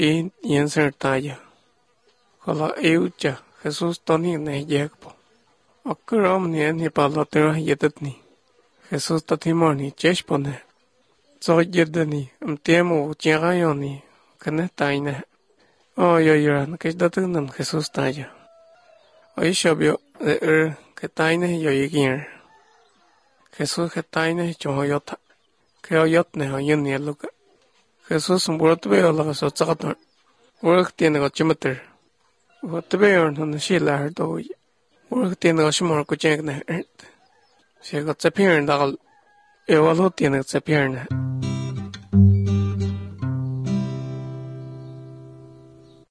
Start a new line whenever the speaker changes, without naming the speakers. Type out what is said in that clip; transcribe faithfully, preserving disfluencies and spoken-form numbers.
in yenser taya. Kala eucha Jesús toni ne yekpo. Akuram ni ni palatera yedetni. Jesús tatimoni cheshpone. So yedeni mtemo chirayoni kane taine. Oyo yoran kesdatunan Jesús taya. Oishabio de er que taine yoyigir. Jesús que taine chohoyota. Que oyotne oyeni luka. Jesús murotbeo la sotsagator. Uruk tiene gochimeter. Urotbeo no shilar doi. Uruk tiene goshimor kuchegne ert. Se gotsapirn dagal. Evalo tiene gotsapirn.